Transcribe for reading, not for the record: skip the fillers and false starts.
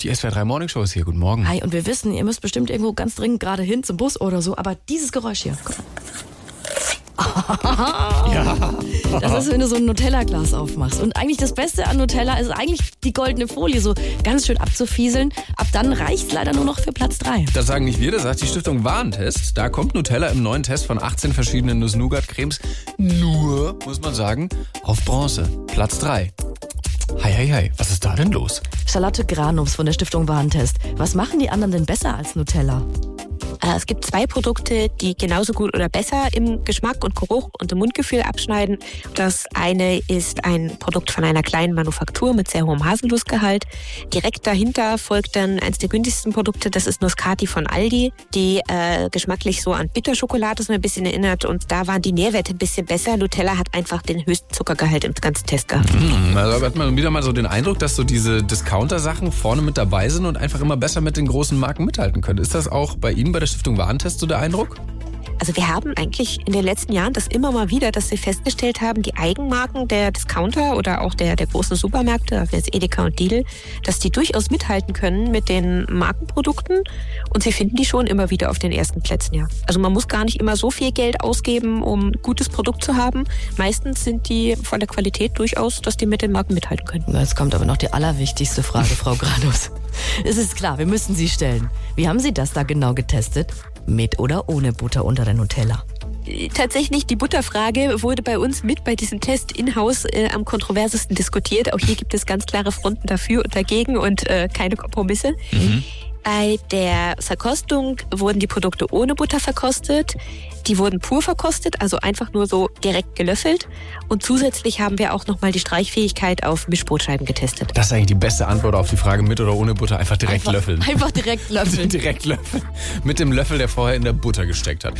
Die SWR 3 Morning Show ist hier. Guten Morgen. Hi, und wir wissen, ihr müsst bestimmt irgendwo ganz dringend gerade hin zum Bus oder so, aber dieses Geräusch hier. Ja. Das ist, wenn du so ein Nutella-Glas aufmachst. Und eigentlich das Beste an Nutella ist eigentlich die goldene Folie so ganz schön abzufieseln. Ab dann reicht es leider nur noch für Platz 3. Das sagen nicht wir, das sagt die Stiftung Warentest. Da kommt Nutella im neuen Test von 18 verschiedenen Nuss-Nougat-Cremes nur, muss man sagen, auf Bronze. Platz 3. Hei, was ist da denn los? Charlotte Granums von der Stiftung Warentest. Was machen die anderen denn besser als Nutella? Es gibt 2 Produkte, die genauso gut oder besser im Geschmack und Geruch und im Mundgefühl abschneiden. Das eine ist ein Produkt von einer kleinen Manufaktur mit sehr hohem Haselnussgehalt. Direkt dahinter folgt dann eines der günstigsten Produkte, das ist Nuscati von Aldi, die geschmacklich so an Bitterschokolade so ein bisschen erinnert, und da waren die Nährwerte ein bisschen besser. Nutella hat einfach den höchsten Zuckergehalt im ganzen Test gehabt. Also hat man wieder mal so den Eindruck, dass so diese Discounter-Sachen vorne mit dabei sind und einfach immer besser mit den großen Marken mithalten können. Ist das auch bei Ihnen bei der Stiftung Warentest so der Eindruck? Also wir haben eigentlich in den letzten Jahren das immer mal wieder, dass wir festgestellt haben, die Eigenmarken der Discounter oder auch der großen Supermärkte, also jetzt Edeka und Lidl, dass die durchaus mithalten können mit den Markenprodukten, und sie finden die schon immer wieder auf den ersten Plätzen, ja. Also man muss gar nicht immer so viel Geld ausgeben, um ein gutes Produkt zu haben. Meistens sind die von der Qualität durchaus, dass die mit den Marken mithalten können. Jetzt kommt aber noch die allerwichtigste Frage, Frau Granus. Es ist klar, wir müssen sie stellen. Wie haben Sie das da genau getestet? Mit oder ohne Butter unter der Nutella? Tatsächlich, die Butterfrage wurde bei uns mit bei diesem Test in-house am kontroversesten diskutiert. Auch hier gibt es ganz klare Fronten dafür und dagegen und keine Kompromisse. Bei der Verkostung wurden die Produkte ohne Butter verkostet. Die wurden pur verkostet, also einfach nur so direkt gelöffelt. Und zusätzlich haben wir auch nochmal die Streichfähigkeit auf Mischbrotscheiben getestet. Das ist eigentlich die beste Antwort auf die Frage mit oder ohne Butter. Einfach direkt löffeln. Einfach direkt löffeln. Direkt löffeln. Mit dem Löffel, der vorher in der Butter gesteckt hat.